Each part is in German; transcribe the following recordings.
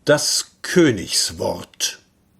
Das Königswort.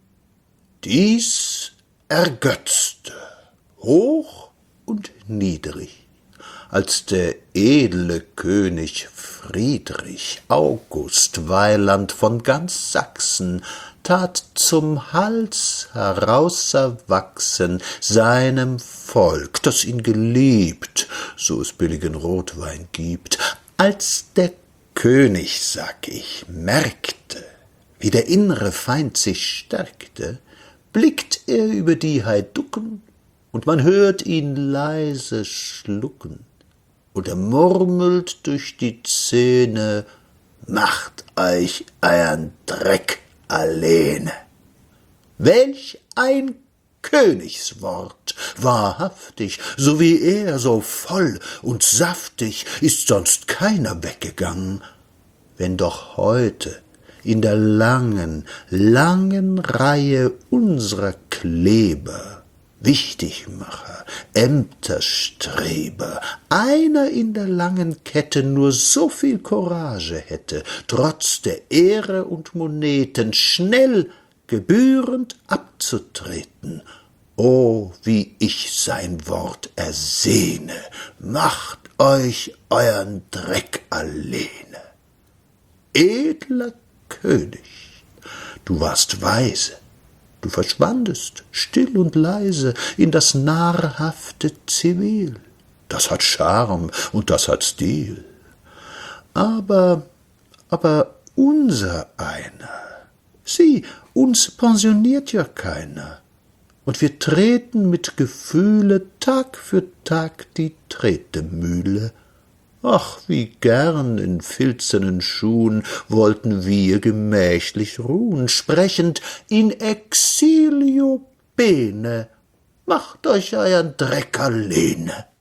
Dies ergötzte, hoch und niedrig, als der edle König Friedrich August Weiland von ganz Sachsen tat zum Hals herauserwachsen seinem Volk, das ihn geliebt, so es billigen Rotwein gibt, als der König, sag ich, merkte, wie der innere Feind sich stärkte, blickt er über die Heiducken, und man hört ihn leise schlucken, und er murmelt durch die Zähne, »Macht euch euren Dreck alleene!« Welch ein Königswort, wahrhaftig, so wie er, so voll und saftig, ist sonst keiner weggegangen. Wenn doch heute in der langen, langen Reihe unserer Kleber, Wichtigmacher, Ämterstreber, einer in der langen Kette nur so viel Courage hätte, trotz der Ehre und Moneten schnell, gebührend abzutreten. O, wie ich sein Wort ersehne, macht euch euren Dreck alleene. Edler König, du warst weise, du verschwandest still und leise in das narrhafte Zivil. Das hat Charme und das hat Stil. Aber unser einer, sieh, uns pensioniert ja keiner, und wir treten mit Gefühle Tag für Tag die Tretemühle. Ach, wie gern in filzenen Schuhen wollten wir gemächlich ruhen, sprechend in exilio bene, macht euch euren Dreck alleene.